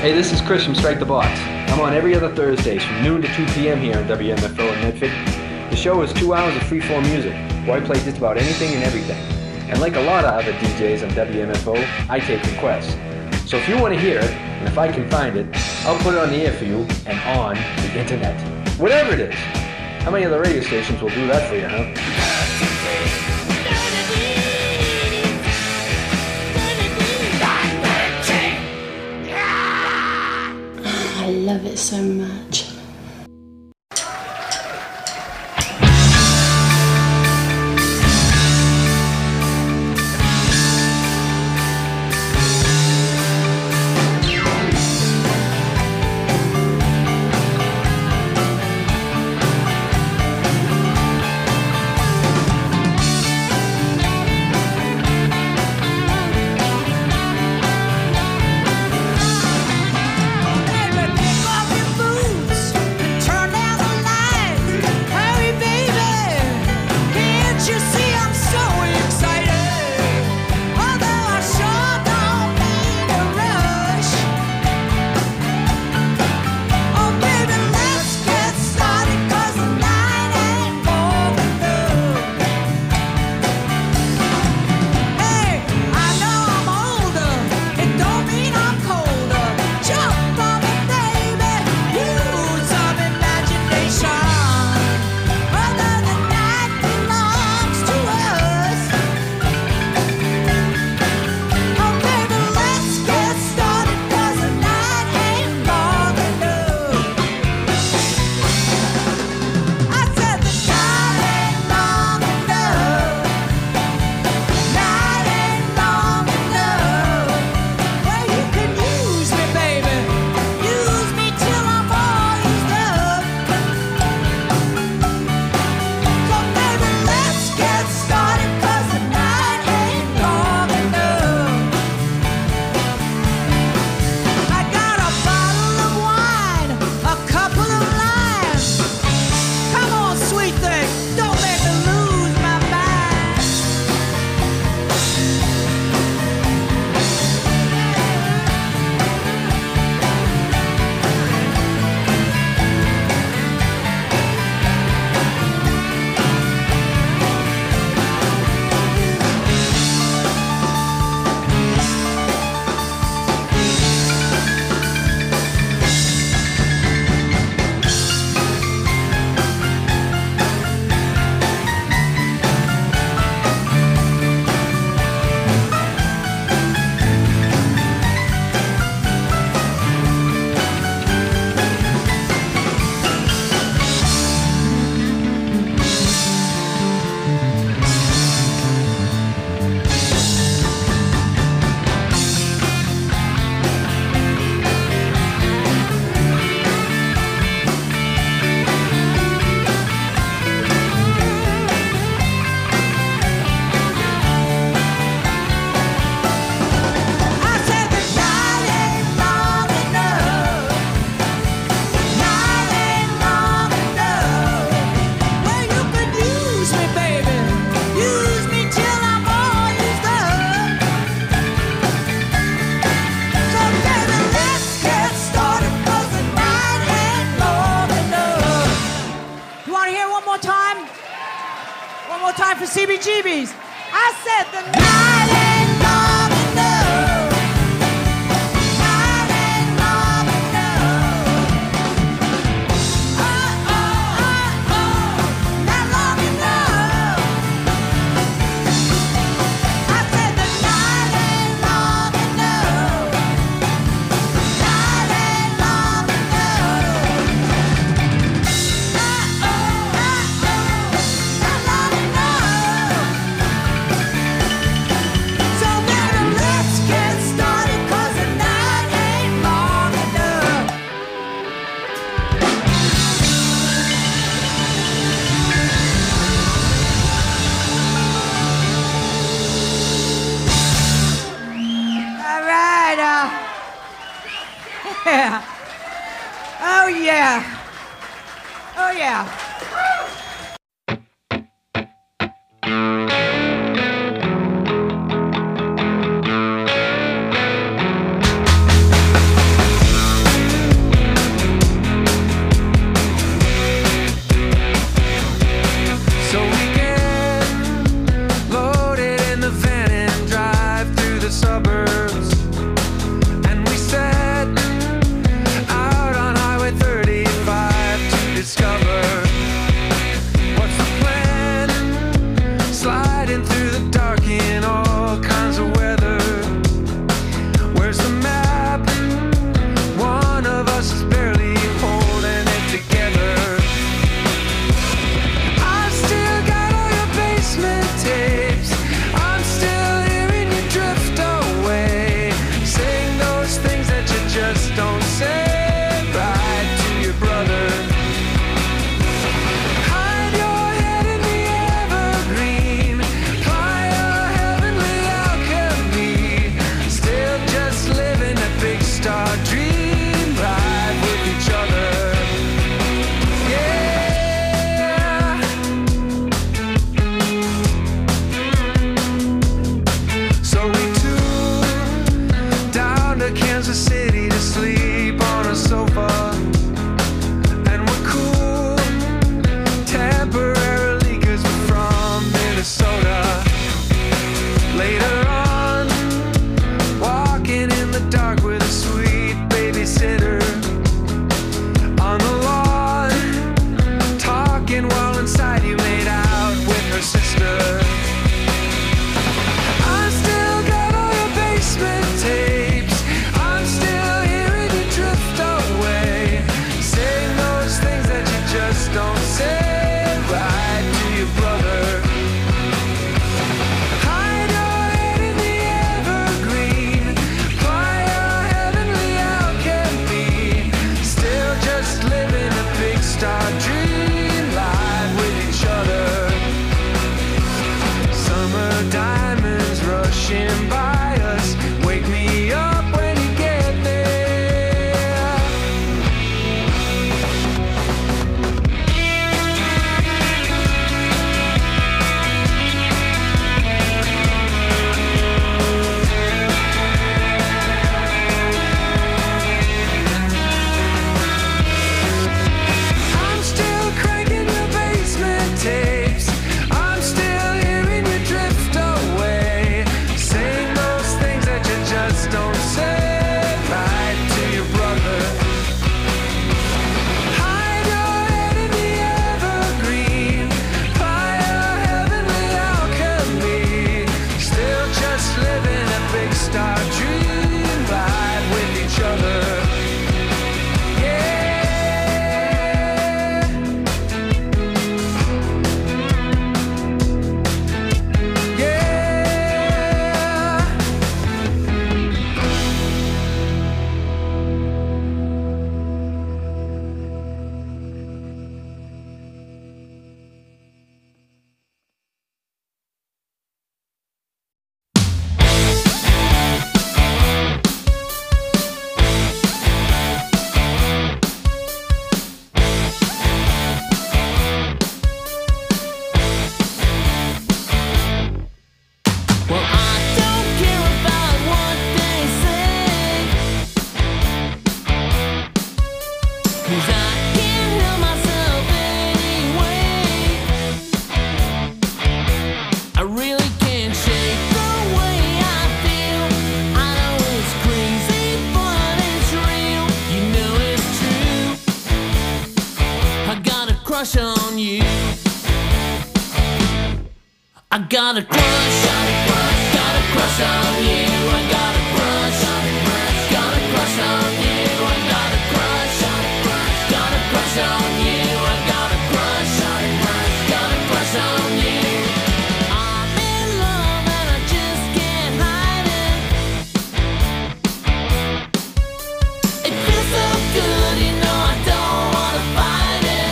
Hey, this is Chris from Strike the Box. I'm on every other Thursdays from noon to 2 p.m. here on WMFO in Medford. The show is 2 hours of free-form music, where I play just about anything and everything. And like a lot of other DJs on WMFO, I take requests. So if you want to hear it, and if I can find it, I'll put it on the air for you and on the internet. Whatever it is. How many other radio stations will do that for you, huh? I love it so much. CBGBs. I said the night ain't long enough. Night ain't long enough. Oh, not long enough. I said the night ain't long enough. Night ain't long enough. Not long enough. So baby, let's get started, 'cause the night ain't long enough. All right, yeah. Oh yeah. Oh yeah. So we get loaded in the van and drive through the suburbs. And we set out on Highway 35 to discover what's the plan. Sliding through the dark in all kinds of weather. Where's the map? One of us is barely holding it together. I've still got all your basement tapes. I'm still hearing you drift away, saying those things that you just don't say right to your brother. Hide your head in the evergreen, fly a heavenly alchemy, still just living a big star dream, ride with each other. Yeah. So we took down to Kansas City to sleep on a sofa, and we're cool temporarily 'cause we're from Minnesota. Later on, walking in the dark with a sweet babysitter on the lawn, talking while inside you made out with her sister. I've still got all your basement tapes. I'm still hearing you drift away, saying those things that you just don't say right to your brother. Hide your head in the evergreen, fly a heavenly alchemy, still just living a big star dream, live with each other. Summer diamonds rushing by us, wake me up when you get there. I'm still cranking your basement tapes. I'm still hearing you drift away, saying those things that you just don't say right to your brother. Hide your head in the evergreen, fly a heavenly alchemy, still just living a big star dream, ride with each other. Yeah. Yeah. Well, I don't care about what they say, 'cause I can't help myself anyway. I really can't shake the way I feel. I know it's crazy, but it's real. You know it's true. I got a crush on you. I got a crush on you. Got a crush on you. I got a crush on you. Got a crush on you. I got a crush on you. Got a crush on you. I got a crush on you. Got a crush on you. I'm in love and I just can't hide it. It feels so good, you know I don't wanna fight it.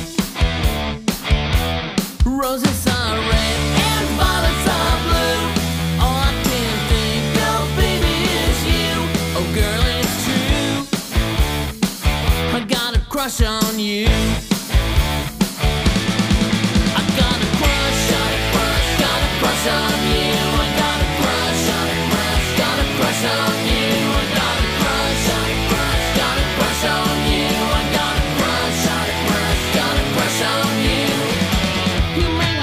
Roses are red and violets are blue. All I can think of, baby, is you. Oh, girl, it's true. I got a crush on you. I got a crush on you. Got a crush on you. I got a crush on you. Got a crush on you. I got a crush on you. Got a crush on you. I got a crush on you. Got a crush on you. You make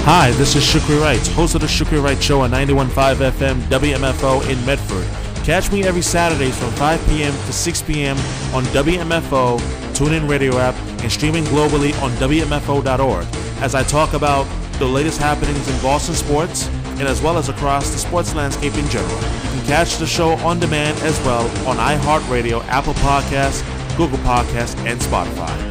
Hi, this is Shukri Wright, host of the Shukri Wright Show on 91.5 FM WMFO in Medford. Catch me every Saturdays from 5 p.m. to 6 p.m. on WMFO, TuneIn Radio app, and streaming globally on WMFO.org as I talk about the latest happenings in Boston sports and as well as across the sports landscape in general. You can catch the show on demand as well on iHeartRadio, Apple Podcasts, Google Podcasts, and Spotify.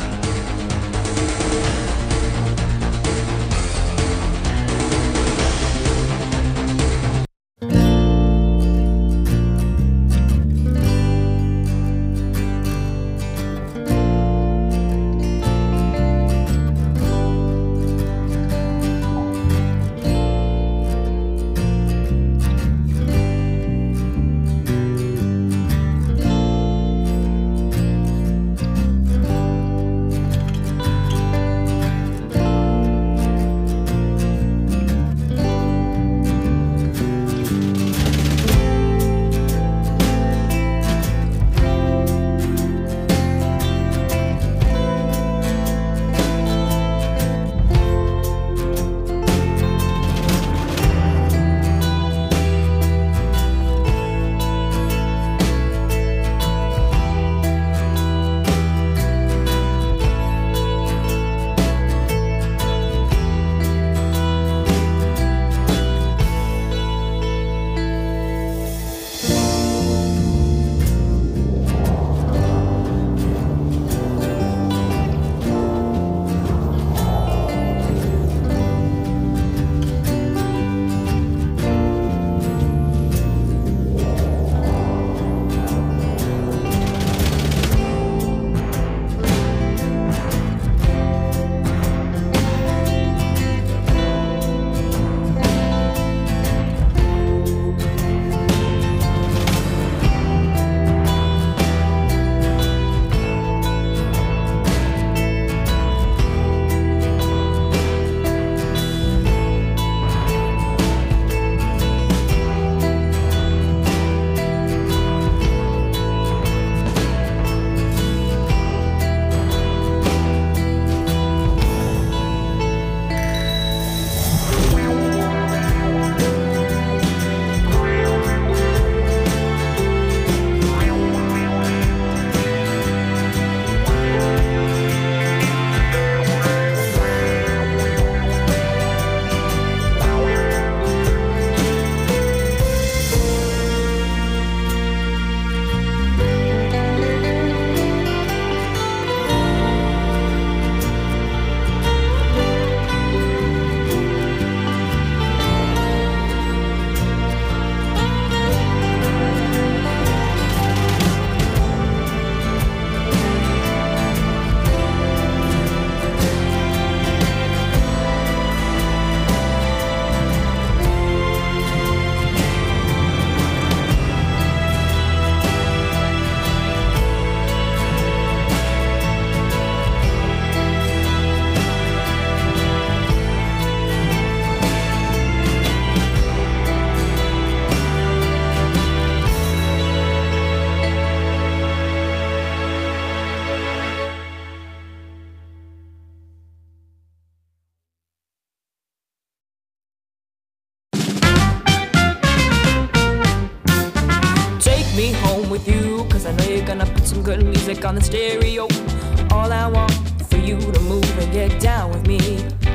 good music on the stereo. All I want for you to move and get down with me.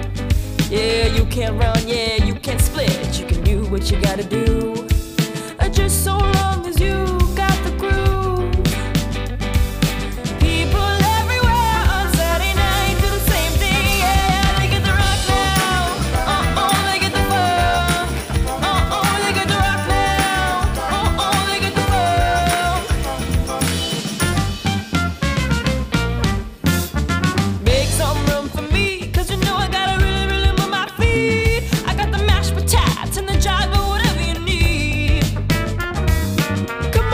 Yeah, you can't run, yeah, you can't split. You can do what you gotta do. Just so long as you got the groove. People everywhere on Saturday night do the same thing. Yeah, they get the rock now. They get the funk. They get the rock now. They get the funk. Make some room for me, 'cause you know I gotta really, really move my feet. I got the mashed potatoes and the jive, but whatever you need. Come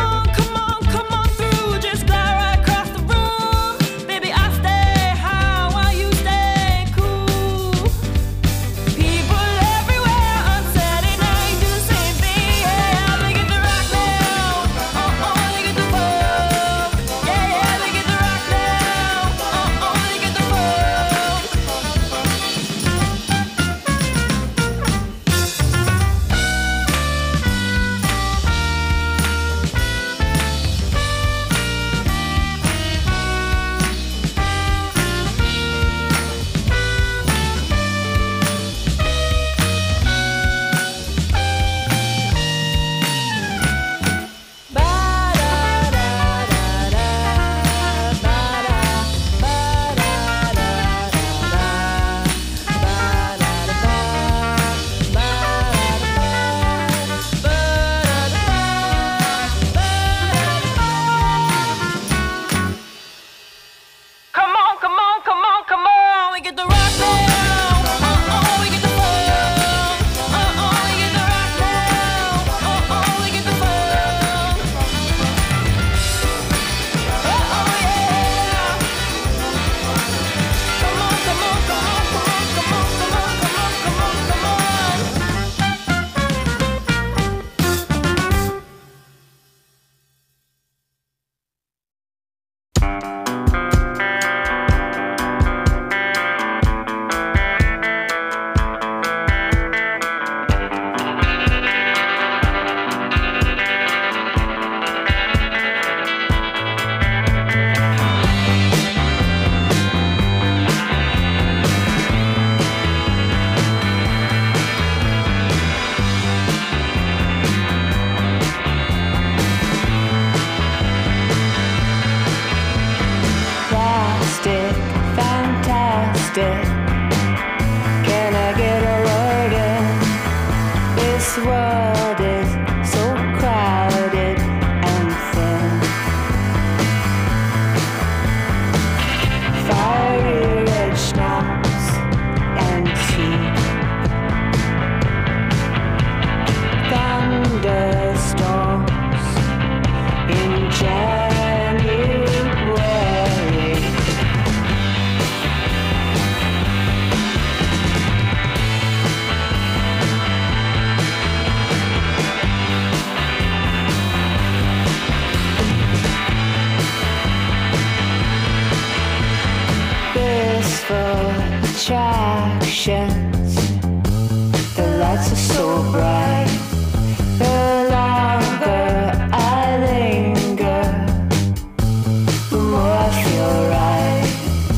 dance. The lights are so bright. The longer I linger, the more I feel right.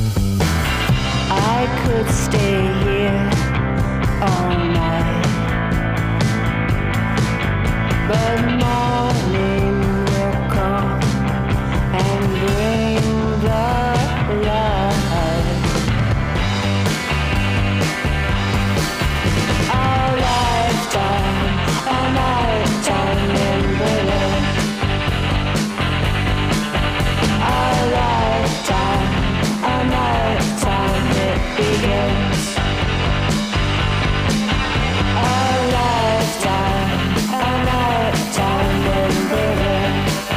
I could stay here all night, but morning will come and bring the light. Our lifetime, a nighttime in Berlin. Our lifetime, a nighttime it begins. Our lifetime, a nighttime in Berlin.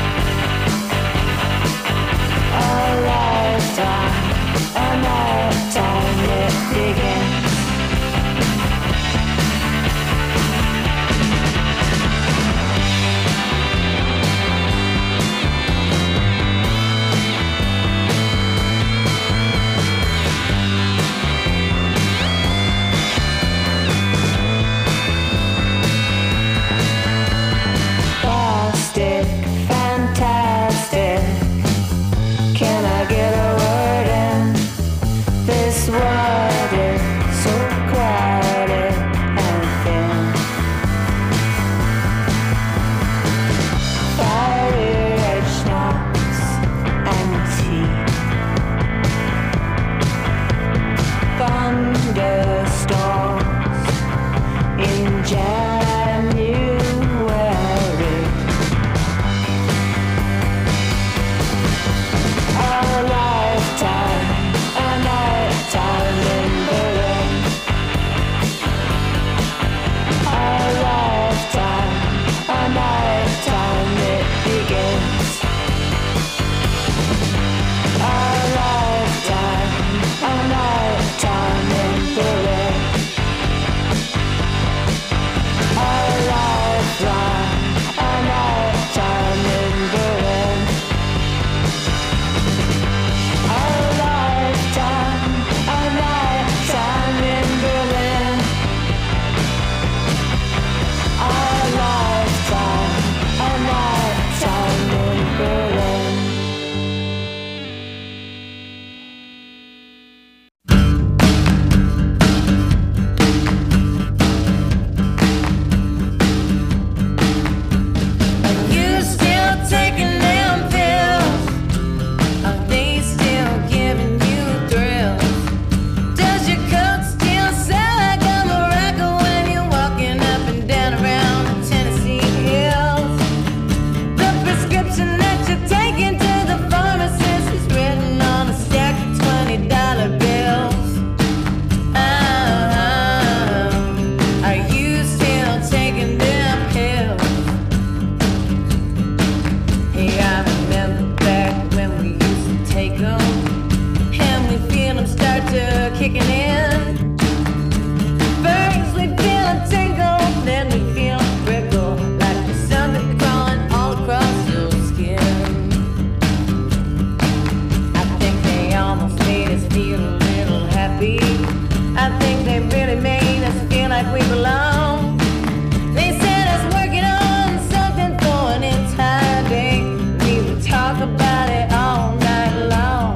Our lifetime, a nighttime it begins. Plastic, fantastic. Can I get a word in? This world is so crowded and thin. Fiery schnapps and tea. Thunderstorms in January. Our lifetime, a nighttime in Berlin. Our lifetime, a nighttime it begins. Our lifetime, a nighttime in Berlin. Our lifetime, a nighttime in Berlin. Our lifetime, a nighttime in Berlin. Our lifetime, a nighttime in Berlin. Are you still taking them pills? Are they still giving you thrills? Does your coat still sound like a miracle when you're walking up and down around the Tennessee hills? The prescription that you're taking to the pharmacist is written on a stack of $20 bills. Are you still taking them pills? Hey, I remember back when we used to take them, and we feel them start to kicking in. First we feel a tingle, then we feel a prickle, like there's something crawling all across your skin. I think they almost made us feel a little happy. I think they really made us feel like we belong. They set us working on something for an entire day. We would talk about it all night long.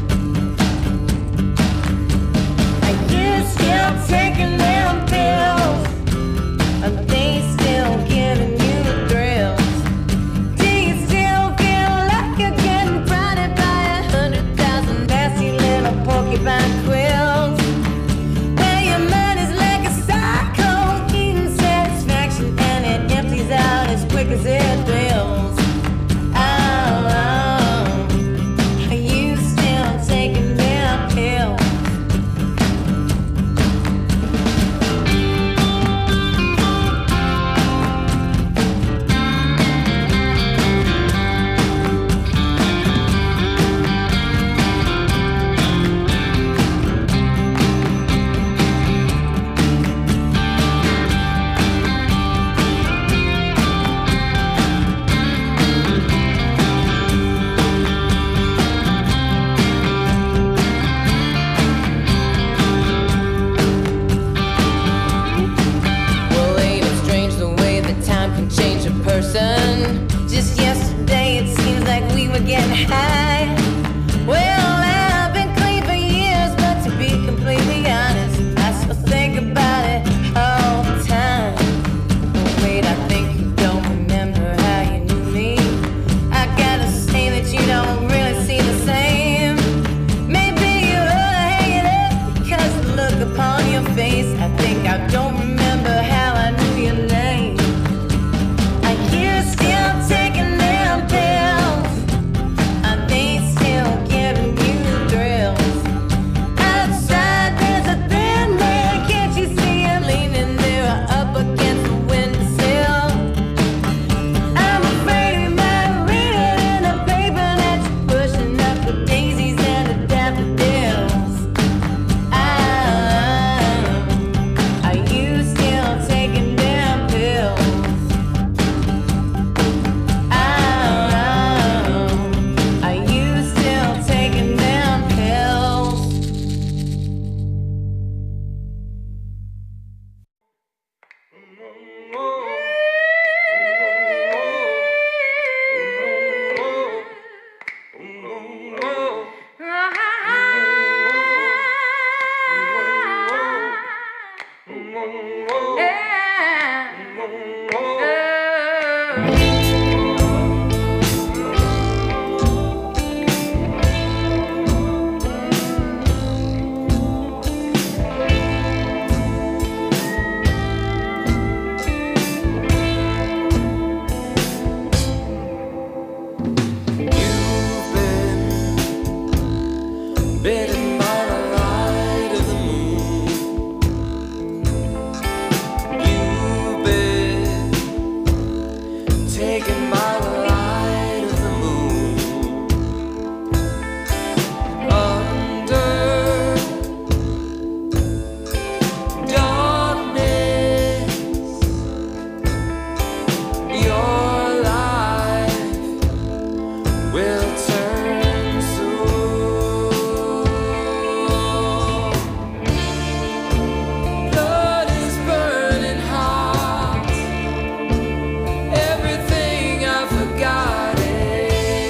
Are you still taking them pills? Are they still giving you the thrills? Do you still feel like you're getting prodded by 100,000 nasty little porcupine quills? Where your mind is like a cycle I don't remember how I knew your name. Are you still taking them pills? Are they still giving you thrills? Outside there's a thin man, can't you see him leaning there up against the windowsill? I'm afraid he might read it in the paper that you're pushing up the daisies and the daffodils. Are you still taking them pills? Are you still taking them pills? Bitten by the light of the moon. You've been taken by the light of the moon. Under darkness, your life will turn soon. Blood is burning hot. Everything I've forgotten.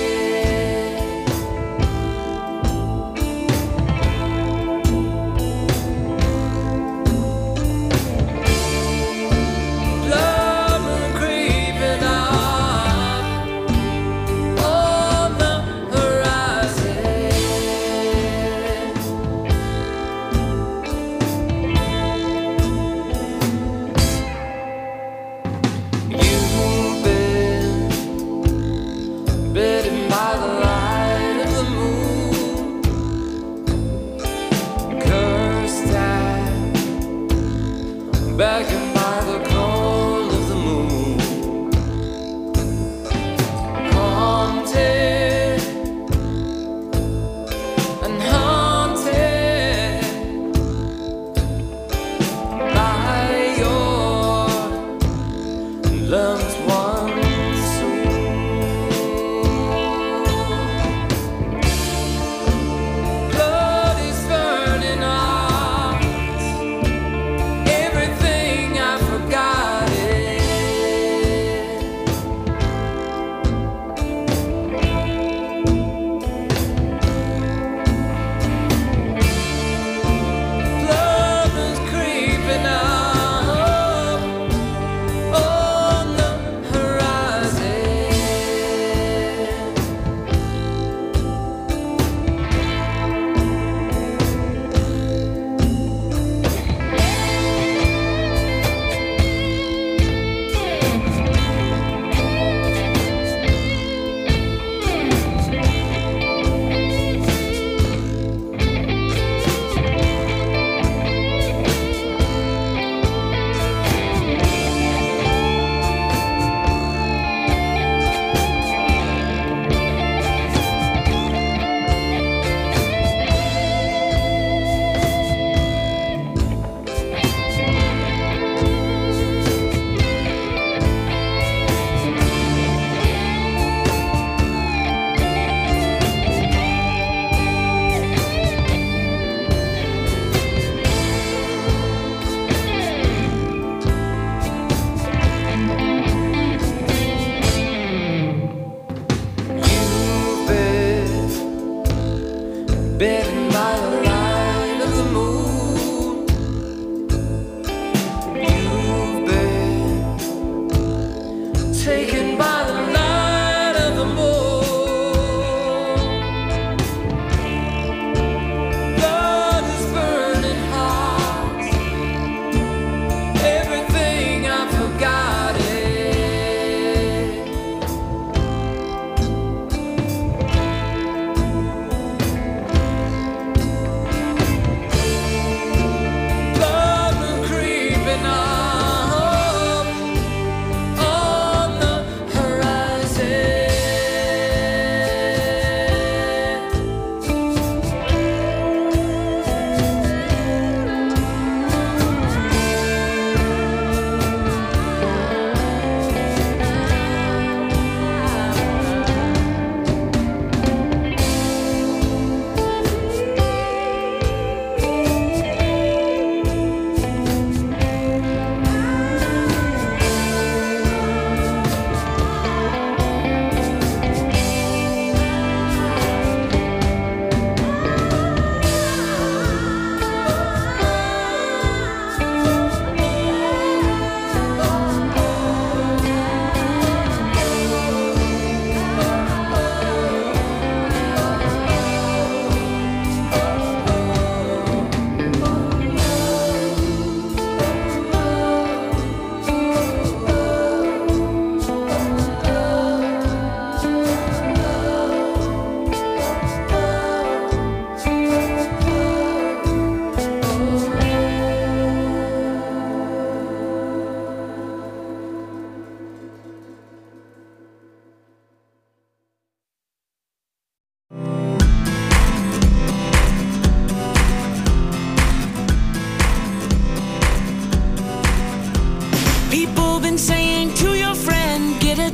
Blood moon creeping up on the horizon. You've been bitten by the light of the moon. Cursed at, beckoned by the cold of the moon. Haunted and haunted by your loved one's soul. Blood is burning hot. Everything I've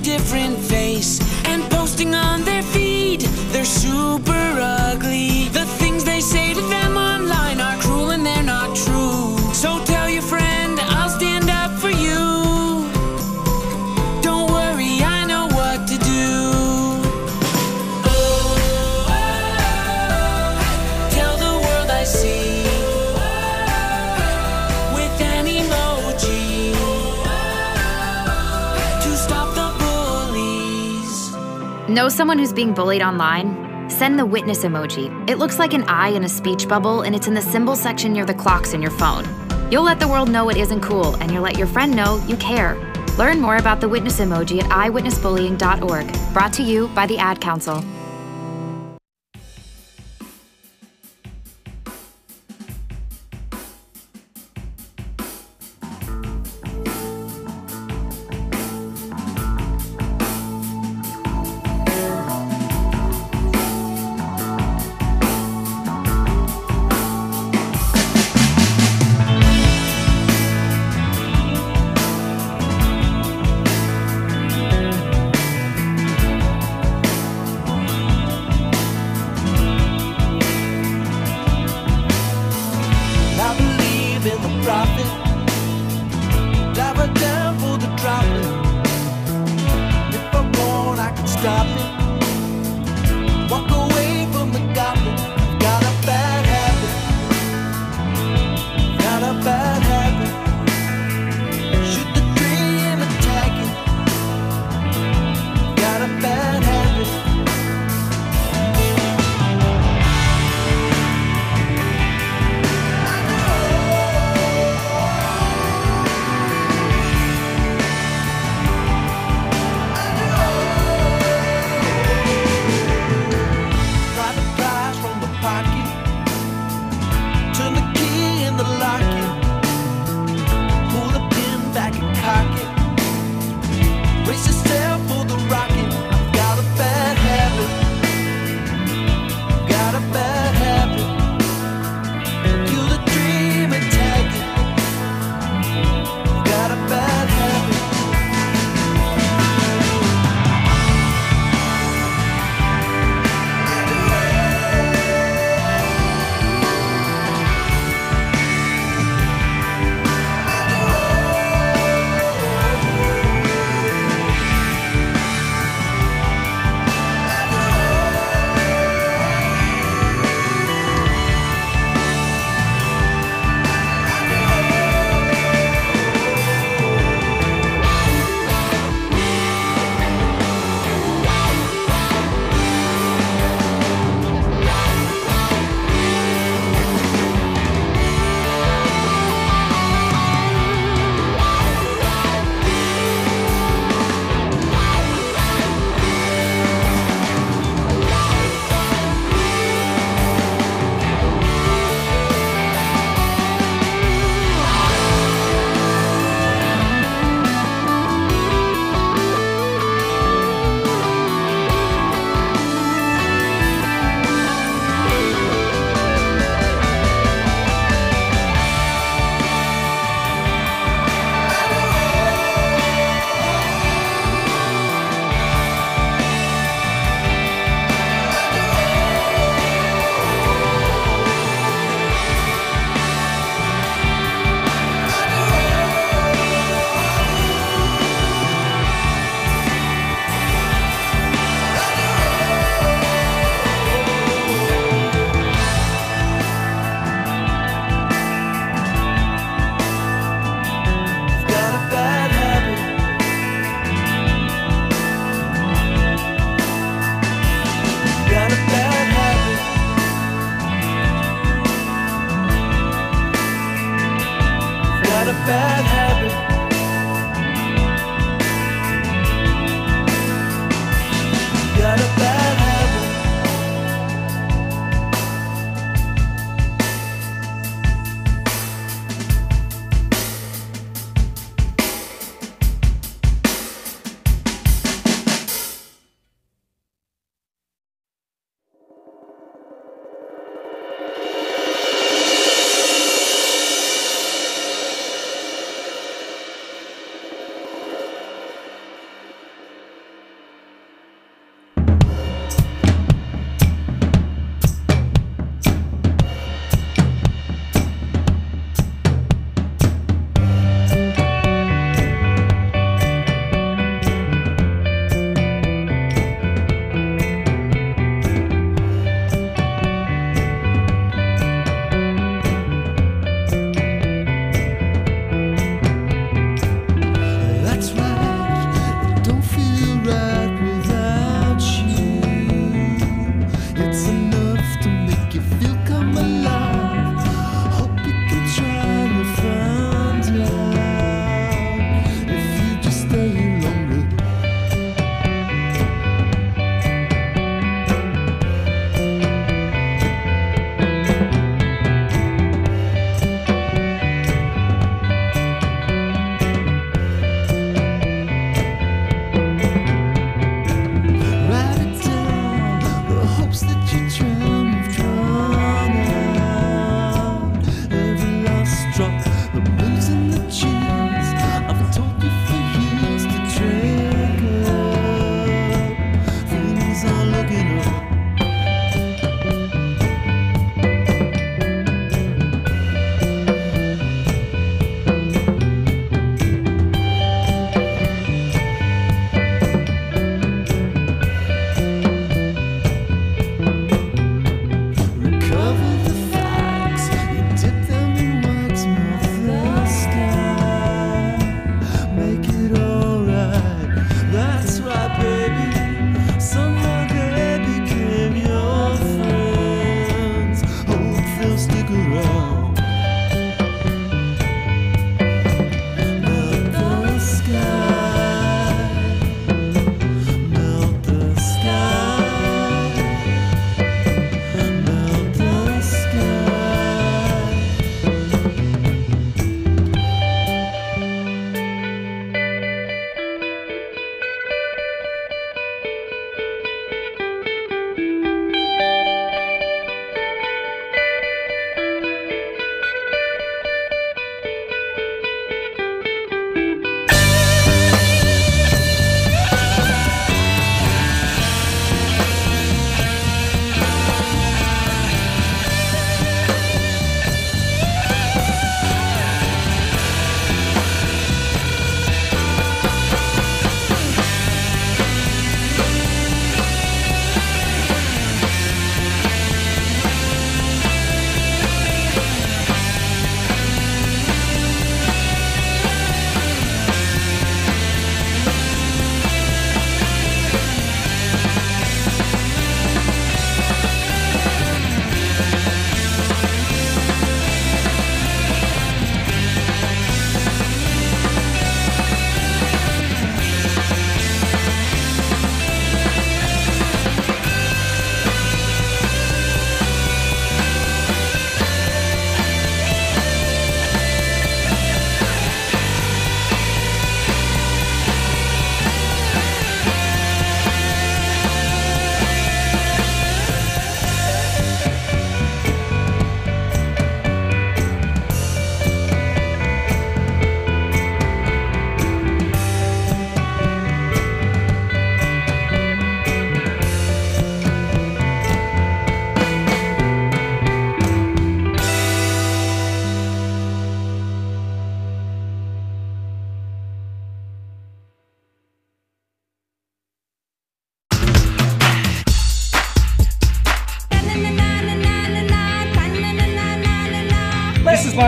different face and posting on their feed. They're super ugly. The things they say to them online are cruel and they're not true. So tell your friend I'll stand up for you. Don't worry, I know what to do. Tell the world I see with an emoji to stop the bullies. Know someone who's being bullied online? Send the witness emoji. It looks like an eye in a speech bubble, and it's in the symbol section near the clocks in your phone. You'll let the world know it isn't cool, and you'll let your friend know you care. Learn more about the witness emoji at eyewitnessbullying.org. Brought to you by the Ad Council. I believe in the prophet. Dive her down for the droplet. If I want, I can stop it. Walk away from the goblin. Got a bad habit. Got a bad habit. Shoot the dream and tag it. Got a bad habit.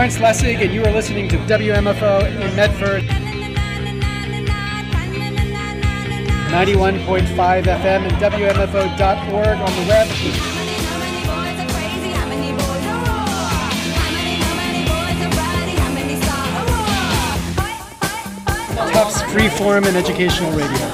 Lawrence Lessig, and you are listening to WMFO in Medford. 91.5 FM and WMFO.org on the web. Tufts Freeform and Educational Radio.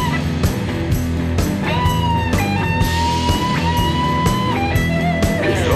It's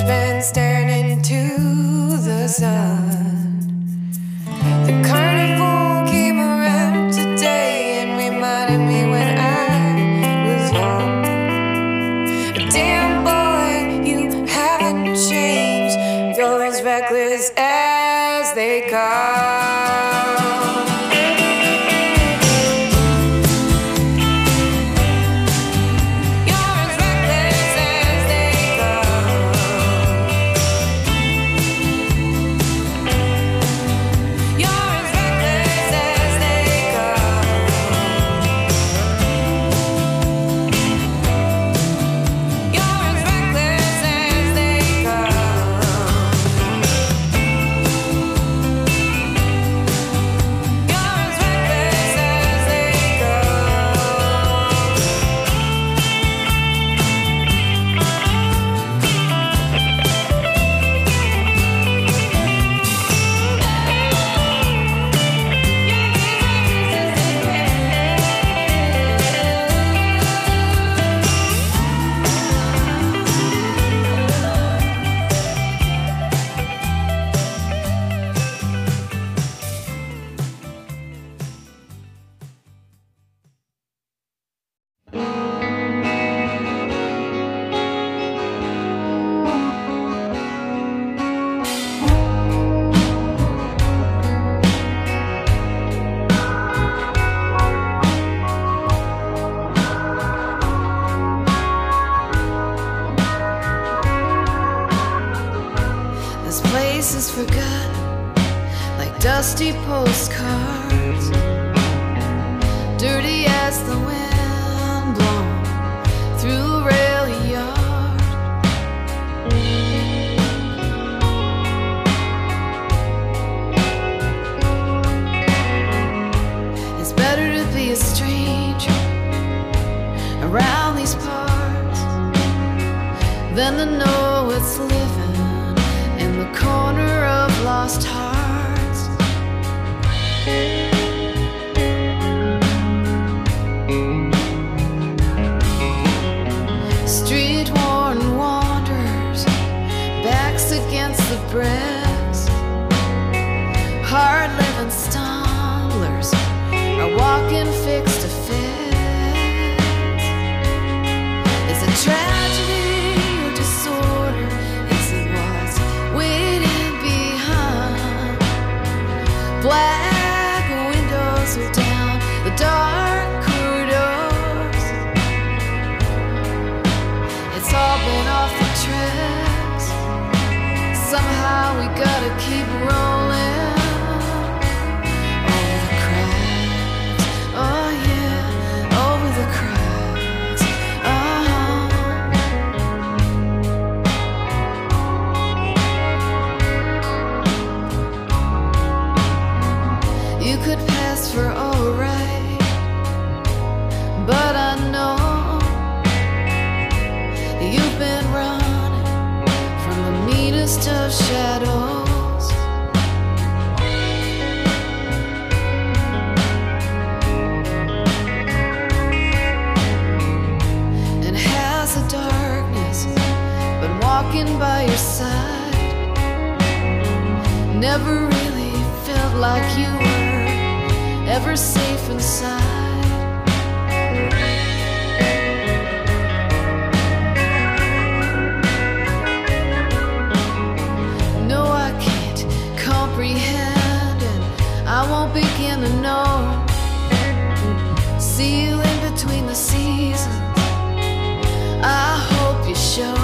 been staring into the sun. The carnival came around today and reminded me when I was young. Damn boy, you haven't changed. You're as reckless as they come. Is forgotten like dusty postcards, dirty as the wind blown through a rail yard. It's better to be a stranger around these parts than to know it's living in the corner of lost hearts. Street-worn wanderers, backs against the bricks. Hard-living stumblers are walking fix to fix. It's a tragedy or disorder. Is it what's waiting behind? Black windows are down the dark corridors. It's all been off the tracks. Somehow we gotta keep rolling over the cracks. Oh yeah, over the cracks. You could pass for alright, but I know you've been running from the meanest of shadows. And has the darkness been walking by your side? Never really felt like you were ever safe inside. No, I can't comprehend, and I won't begin to know. See you in between the seasons. I hope you show.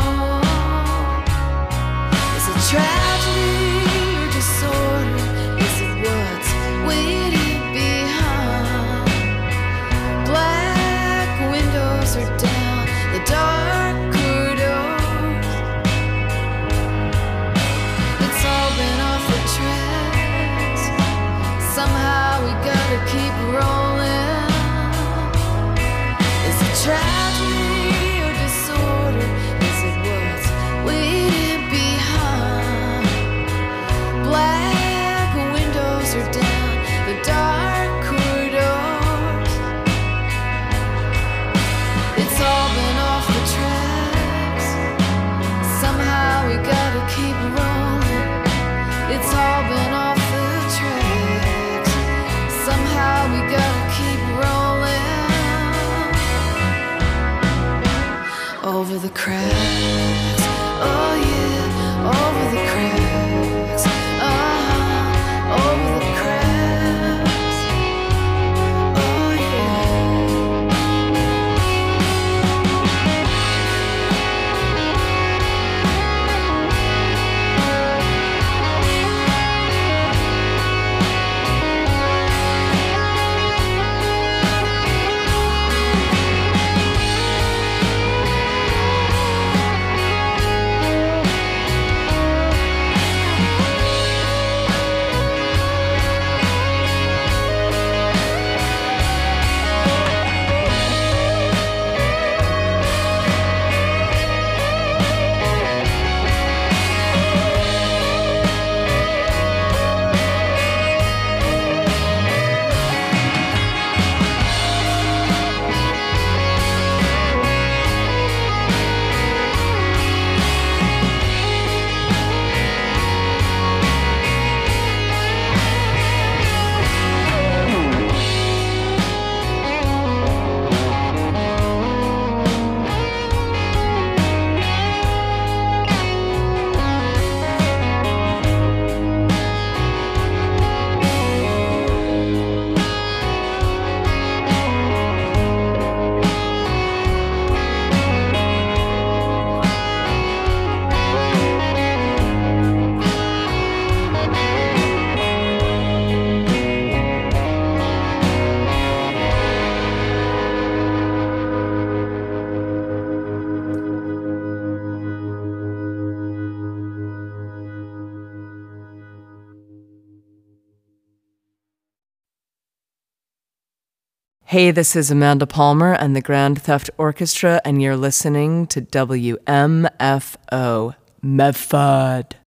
It's a tragedy or disorder. Is it what's waiting behind? Black windows are down the dark corridors. It's all been off the tracks. Somehow we gotta keep rolling. Is it tragedy or disorder? Is it what's waiting behind? over the cracks. Oh yeah, over the cracks. Over the cracks. Oh yeah. Hey, this is Amanda Palmer and the Grand Theft Orchestra, and you're listening to WMFO Medford.